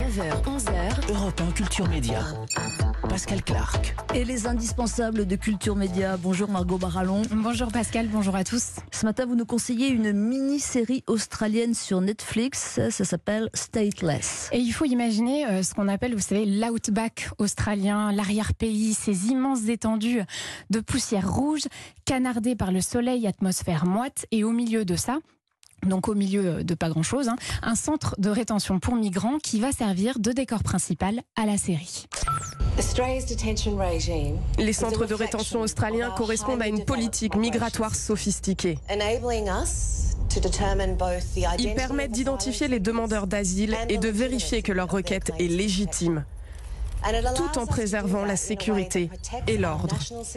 9h, 11h. Europe 1 Culture Média. Pascal Clark. Et les indispensables de Culture Média. Bonjour Margot Barallon. Bonjour Pascal, bonjour à tous. Ce matin, vous nous conseillez une mini-série australienne sur Netflix. Ça s'appelle Stateless. Et il faut imaginer ce qu'on appelle, vous savez, l'outback australien, l'arrière-pays, ces immenses étendues de poussière rouge, canardées par le soleil, atmosphère moite. Et au milieu de ça, donc au milieu de pas grand-chose, un centre de rétention pour migrants qui va servir de décor principal à la série. Les centres de rétention australiens correspondent à une politique migratoire sophistiquée. Ils permettent d'identifier les demandeurs d'asile et de vérifier que leur requête est légitime, tout en préservant la sécurité et l'ordre.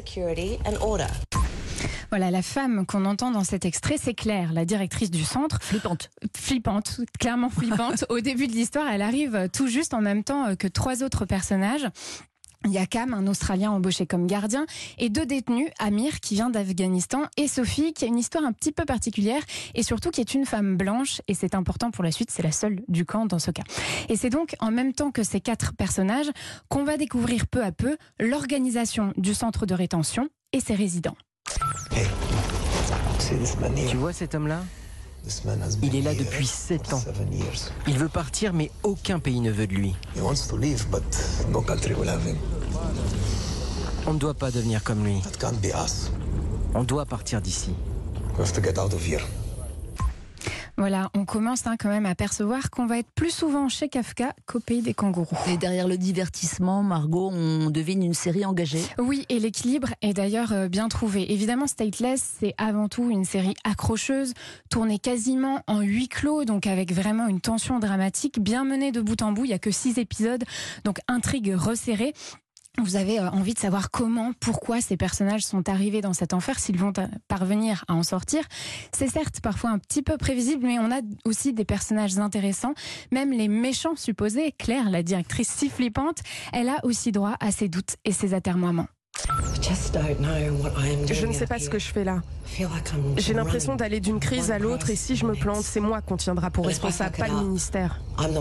Voilà, la femme qu'on entend dans cet extrait, c'est Claire, la directrice du centre. Flippante, clairement flippante. Au début de l'histoire, elle arrive tout juste en même temps que 3 autres personnages. Il y a Cam, un Australien embauché comme gardien, et 2 détenus, Amir qui vient d'Afghanistan et Sophie qui a une histoire un petit peu particulière et surtout qui est une femme blanche, et c'est important pour la suite, c'est la seule du camp dans ce cas. Et c'est donc en même temps que ces 4 personnages qu'on va découvrir peu à peu l'organisation du centre de rétention et ses résidents. Tu vois cet homme-là ? Il est là depuis 7 ans. Il veut partir, mais aucun pays ne veut de lui. On ne doit pas devenir comme lui. On doit partir d'ici. Voilà, on commence quand même à percevoir qu'on va être plus souvent chez Kafka qu'au pays des kangourous. Et derrière le divertissement, Margot, on devine une série engagée. Oui, et l'équilibre est d'ailleurs bien trouvé. Évidemment, Stateless, c'est avant tout une série accrocheuse, tournée quasiment en huis clos, donc avec vraiment une tension dramatique, bien menée de bout en bout. Il n'y a que 6 épisodes, donc intrigue resserrée. Vous avez envie de savoir comment, pourquoi ces personnages sont arrivés dans cet enfer, s'ils vont parvenir à en sortir. C'est certes parfois un petit peu prévisible, mais on a aussi des personnages intéressants. Même les méchants supposés, Claire, la directrice si flippante, elle a aussi droit à ses doutes et ses atermoiements. Je ne sais pas ce que je fais là. J'ai l'impression d'aller d'une crise à l'autre, et si je me plante, c'est moi qu'on tiendra pour responsable, pas le ministère.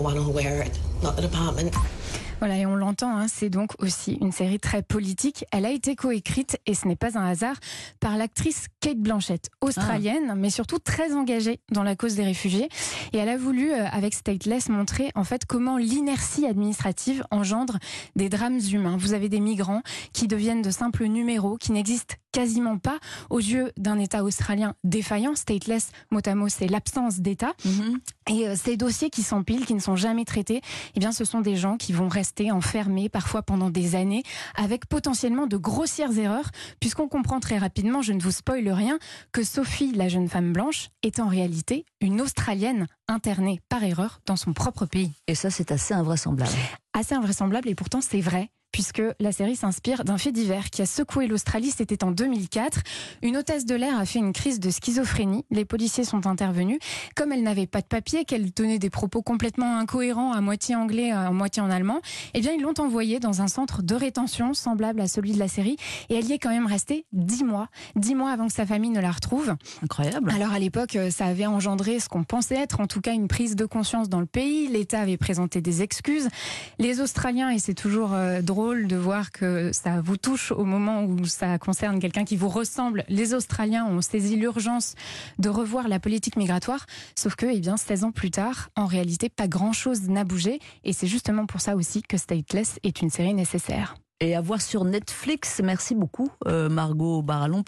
Voilà, et on l'entend, c'est donc aussi une série très politique. Elle a été coécrite, et ce n'est pas un hasard, par l'actrice Cate Blanchett, australienne, mais surtout très engagée dans la cause des réfugiés. Et elle a voulu, avec Stateless, montrer en fait comment l'inertie administrative engendre des drames humains. Vous avez des migrants qui deviennent de simples numéros, qui n'existent quasiment pas aux yeux d'un État australien défaillant. Stateless, mot à mot, c'est l'absence d'État. Et ces dossiers qui s'empilent, qui ne sont jamais traités, eh bien, ce sont des gens qui vont rester enfermés, parfois pendant des années, avec potentiellement de grossières erreurs, puisqu'on comprend très rapidement, je ne vous spoile rien, que Sophie, la jeune femme blanche, est en réalité une Australienne internée par erreur dans son propre pays. Et ça, c'est assez invraisemblable. Assez invraisemblable, et pourtant c'est vrai. Puisque la série s'inspire d'un fait divers qui a secoué l'Australie, c'était en 2004. Une hôtesse de l'air a fait une crise de schizophrénie. Les policiers sont intervenus. Comme elle n'avait pas de papier, qu'elle tenait des propos complètement incohérents, à moitié anglais, à moitié en allemand, eh bien ils l'ont envoyée dans un centre de rétention semblable à celui de la série. Et elle y est quand même restée 10 mois. 10 mois avant que sa famille ne la retrouve. Incroyable. Alors à l'époque, ça avait engendré ce qu'on pensait être en tout cas une prise de conscience dans le pays. L'État avait présenté des excuses. Les Australiens, et c'est toujours drôle de voir que ça vous touche au moment où ça concerne quelqu'un qui vous ressemble. Les Australiens ont saisi l'urgence de revoir la politique migratoire, sauf que, 16 ans plus tard, en réalité, pas grand-chose n'a bougé, et c'est justement pour ça aussi que Stateless est une série nécessaire. Et à voir sur Netflix. Merci beaucoup Margot Barallon.